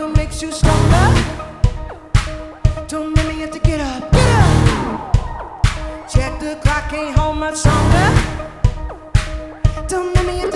hunger makes you stronger. Don't let me have to get up, get up. Check the clock, ain't home much longer. Don't let me